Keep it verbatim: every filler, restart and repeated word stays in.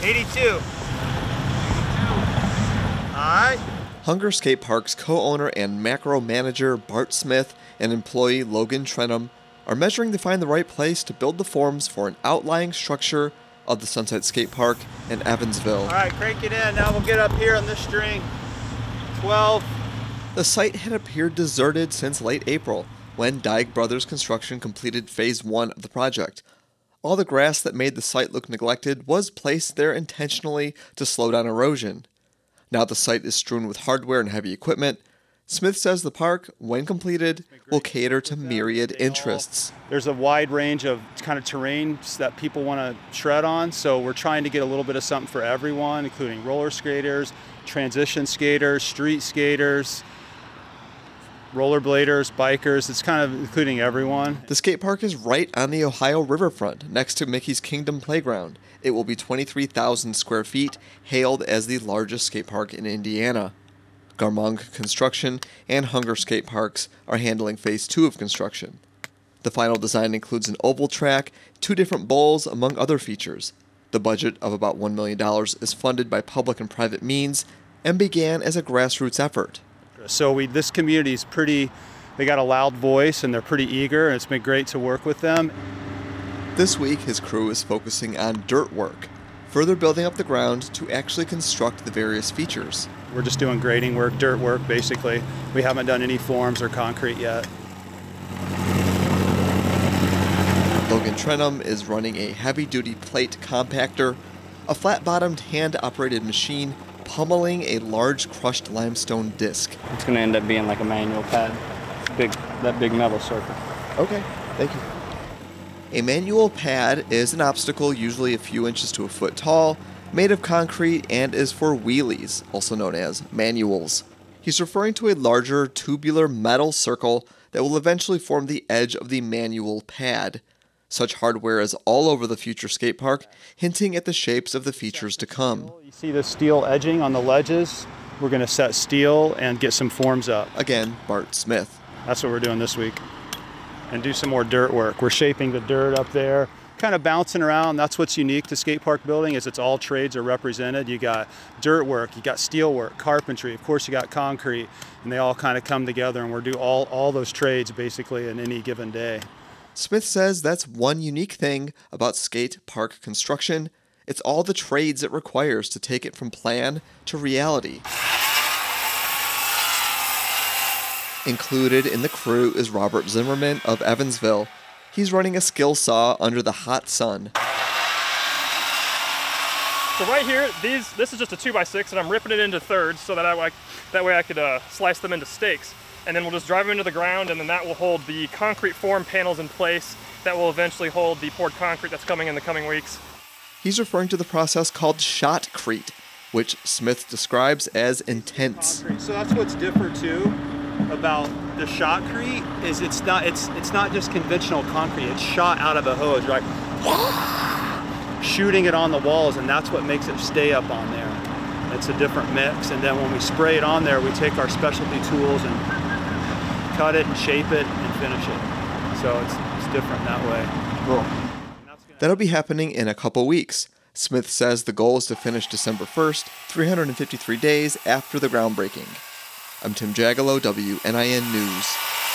eighty-two. Alright. Hunger Skate Park's co-owner and macro manager Bart Smith and employee Logan Trenum are measuring to find the right place to build the forms for an outlying structure of the Sunset Skate Park in Evansville. Alright, crank it in. Now we'll get up here on this string. twelve. The site had appeared deserted since late April, when Dyke Brothers Construction completed phase one of the project. All the grass that made the site look neglected was placed there intentionally to slow down erosion. Now the site is strewn with hardware and heavy equipment. Smith says the park, when completed, will cater to myriad interests. There's a wide range of kind of terrains that people want to shred on, so we're trying to get a little bit of something for everyone, including roller skaters, transition skaters, street skaters, rollerbladers, bikers. It's kind of including everyone. The skate park is right on the Ohio riverfront, next to Mickey's Kingdom Playground. It will be twenty-three thousand square feet, hailed as the largest skate park in Indiana. Garmong Construction and Hunger Skate Parks are handling phase two of construction. The final design includes an oval track, two different bowls, among other features. The budget of about one million dollars is funded by public and private means and began as a grassroots effort. So we, this community is pretty, they got a loud voice and they're pretty eager, and it's been great to work with them. This week, his crew is focusing on dirt work, further building up the ground to actually construct the various features. We're just doing grading work, dirt work, basically. We haven't done any forms or concrete yet. Logan Trenum is running a heavy-duty plate compactor, a flat-bottomed hand-operated machine pummeling a large crushed limestone disc. It's going to end up being like a manual pad, big, that big metal circle. Okay, thank you. A manual pad is an obstacle usually a few inches to a foot tall, made of concrete, and is for wheelies, also known as manuals. He's referring to a larger tubular metal circle that will eventually form the edge of the manual pad. Such hardware is all over the future skate park, hinting at the shapes of the features to come. You see the steel edging on the ledges? We're going to set steel and get some forms up. Again, Bart Smith. That's what we're doing this week. And do some more dirt work. We're shaping the dirt up there, kind of bouncing around. That's what's unique to skate park building, is it's all trades are represented. You got dirt work, you got steel work, carpentry, of course you got concrete, and they all kind of come together, and we're do all, all those trades basically in any given day. Smith says that's one unique thing about skate park construction. It's all the trades it requires to take it from plan to reality. Included in the crew is Robert Zimmerman of Evansville. He's running a skill saw under the hot sun. So right here, these this is just a two by six, and I'm ripping it into thirds so that I that way I could uh, slice them into steaks. And then we'll just drive them into the ground, and then that will hold the concrete form panels in place that will eventually hold the poured concrete that's coming in the coming weeks. He's referring to the process called shotcrete, which Smith describes as intense. So that's what's different too about the shotcrete, is it's not it's it's not just conventional concrete. It's shot out of a hose, right? Shooting it on the walls, and that's what makes it stay up on there. It's a different mix, and then when we spray it on there, we take our specialty tools and cut it and shape it and finish it. So it's, it's different that way. Cool. That'll be happening in a couple weeks. Smith says the goal is to finish December first, three hundred fifty-three days after the groundbreaking. I'm Tim Jagalow, W N I N News.